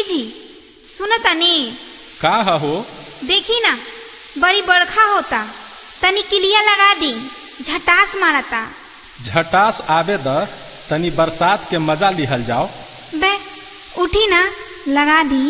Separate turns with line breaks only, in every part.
जी सुन तनी
का हो?
देखी ना बड़ी बरखा होता, तनी किलिया लगा दी, झटास मारता।
झटास आवे द, तनी बरसात के मजा लिहल जाओ।
बे उठी ना, लगा दी।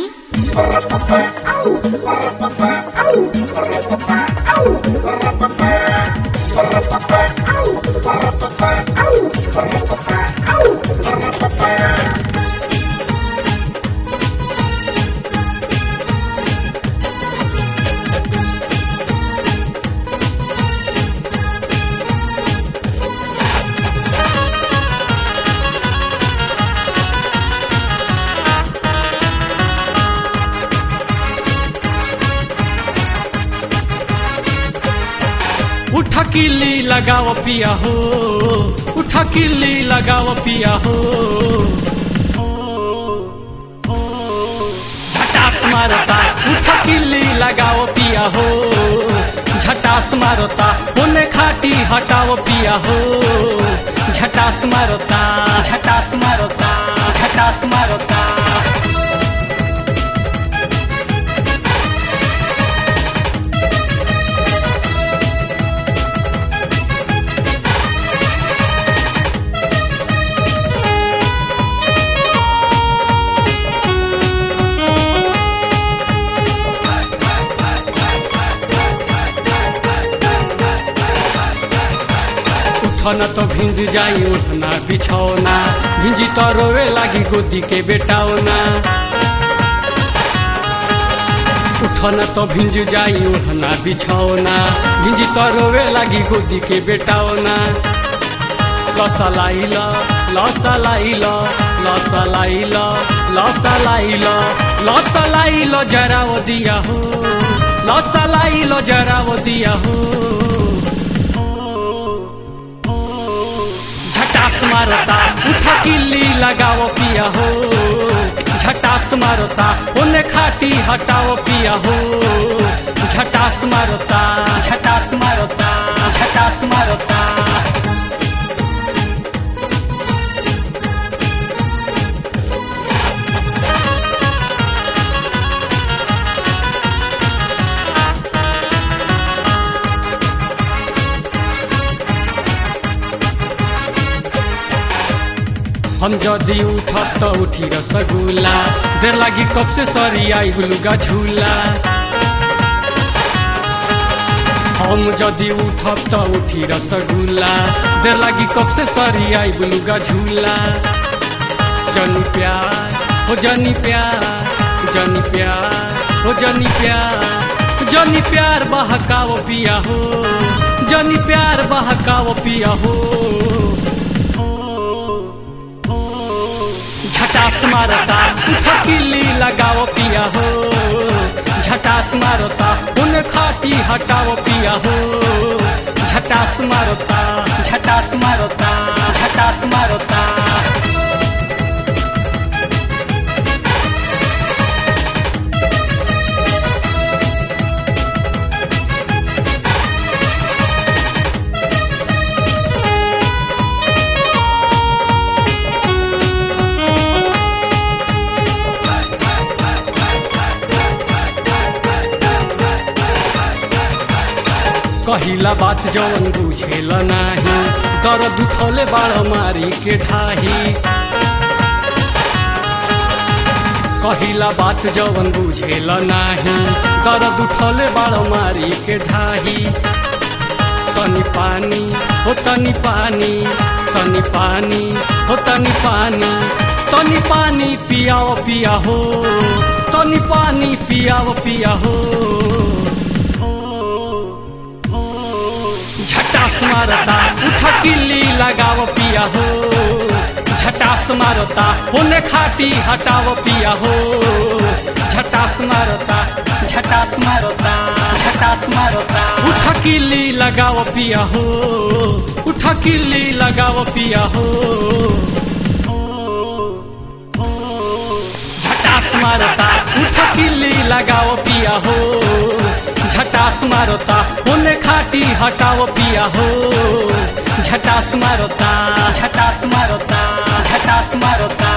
उठा किल्ली लगाओ पिया हो, उठा किल्ली लगाओ पिया हो। झटास मारता, उठा किल्ली लगाओ पिया हो। झटास मारता, होने खाटी हटाओ पिया हो। झटास मारता, झटास मारता, झटास मारता। उठना तो भिंज जाई उठना बिछौना, भिंजी तो रोवे लागी गोदी के बेटाओना। उठना तो भिंज जाई उठना बिछौना, भिंजी तो रोवे लागी गोदी के बेटाओना। लसलाई ल लसलाई ल लसलाई ल लसलाई ल लसलाई ल जरा वो दिया हो, लसलाई ल जरा वो दिया हो। झटास मारता, उठा किल्ली लगाओ पिया हो। झटास मारता, होने खाटी हटाओ पिया हो। झटास मारता, झटास मारता, झटास मारता। हम जदि उठब तो उठी रसगुल्ला, देर लागी कब से सरी आई गुलुगा झूला। हम जदि उठब तो उठी रसगुल्ला, देर लागी कब से सरी आई गुलुगा झूला। जनी प्यार हो जनी प्यार, जनी प्यार हो जनी प्यार, जनी प्यार बहकाओ पिया हो। जनी प्यार बहकाओ पिया हो। झटास मारता, उठा किल्ली लगाओ पिया हो। झटास मारता, उन खाटी हटाओ पिया हो। झटास मारता, झटास मारता, झटास मारता। कहिला बात जवन बुझेल नाही, दर्द उठौले बाड़ मारी के ढाही। कहिला बात जवन बुझेल नाही, दर्द उठौले बाड़ मारी के ढाही। तनी पानी हो तनी पानी, तनी पानी हो तनी पानी, तनी पानी पियाओ पिया हो। तनी पानी पियाओ पिया हो। झटास मारता, उठा किल्ली लगाओ पिया हो। झटास मारता, होने खाटी हटाओ पिया हो। झटास मारता, झटास मारता, झटास मारता। उठा किल्ली लगाओ पिया हो, उठा किल्ली लगाओ पिया हो। झटास मारता, उठा किल्ली लगाओ पिया हो। झटास मारता, होने खाटी हटाओ पिया हो। झटास मारता, झटास मारता, झटास मारता।